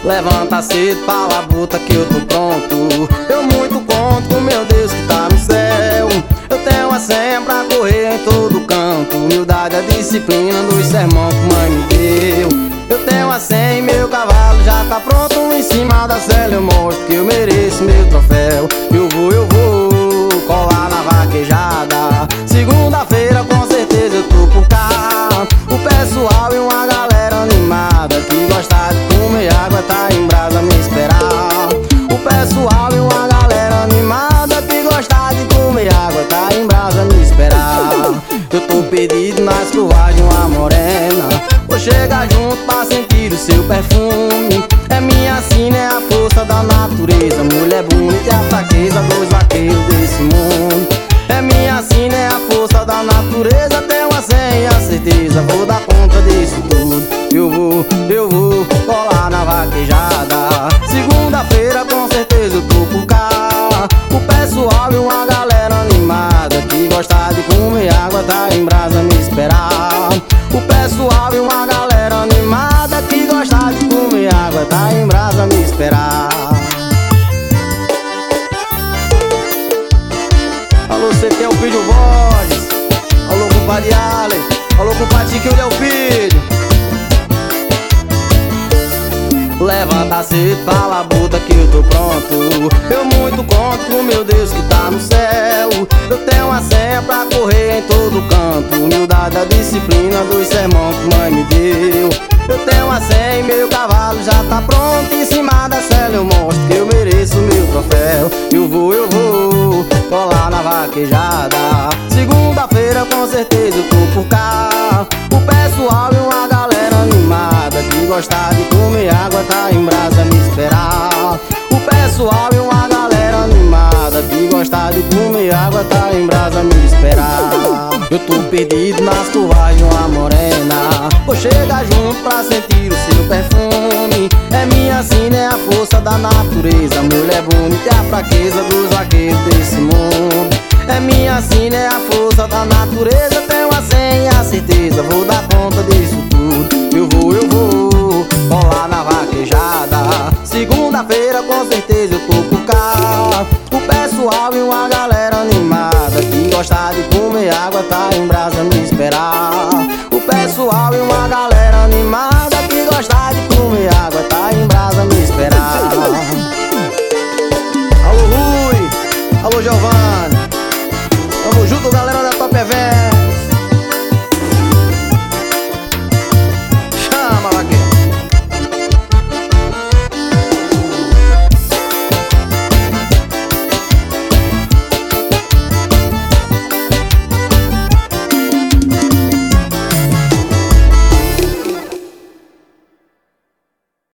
Levanta cedo pra labuta que eu tô pronto. Eu muito conto com meu Deus que tá no céu. Eu tenho a senha pra correr em todo canto. Humildade, a disciplina dos sermão que mãe me deu. Eu tenho a senha e meu cavalo já tá pronto. Em cima da cela eu mostro que eu mereço meu troféu. Eu vou colar na vaquejada. Segunda-feira com certeza eu tô por cá. O pessoal e uma galera animada que gosta de comer água tá em brasa me esperar. O pessoal e uma galera animada que gosta de comer água tá em brasa me esperar. Eu tô perdido nas curvas de uma morena. Vou chegar junto pra sentir o seu perfume. É minha sina, é a força da natureza. Mulher bonita é a fraqueza dos vaqueiros desse mundo. É minha sina, é a força da natureza. Tenho a senha e a certeza, vou dar conta disso tudo. Eu vou colar na vaquejada. Segunda-feira com certeza eu tô por cá. O pessoal e uma galera animada que gosta de comer água tá em brasa me esperar. O pessoal e uma galera animada que gosta de comer água tá em brasa me esperar. Alô, você tem o filho Borges. Alô, compadre Allen. Alô, compadre Tiquinho Del Filho. Levanta cedo pra labuta que eu tô pronto. Eu muito conto com meu Deus que tá no céu. Eu tenho a senha pra correr em todo canto. Humildade, a disciplina dos sermão que mãe me deu. Eu tenho a senha e meu cavalo já tá pronto. Em cima da cela eu mostro que eu mereço meu troféu. Eu vou colar na vaquejada. Segunda-feira com certeza eu tô por cá. O pessoal e uma galera animada que gosta de comer água tá em brasa me esperar. O pessoal e uma galera animada que gosta de comer água tá em brasa me esperar. Eu tô perdido nas curvas de uma morena. Vou chegar junto pra sentir o seu perfume. É minha sina, é a força da natureza. Mulher bonita é a fraqueza dos vaqueiros desse mundo. É minha sina, é a força da natureza. Tenho a senha e a certeza, vou dar conta disso tudo. Eu vou colar na vaquejada. Segunda-feira com certeza eu tô por cá. O pessoal e uma galera animada que gosta de comer água tá em brasa me esperar. O pessoal e uma galera animada que gosta de comer água tá em brasa me esperar. Alô Rui, alô Giovanni. Tamo junto, galera da Top Event.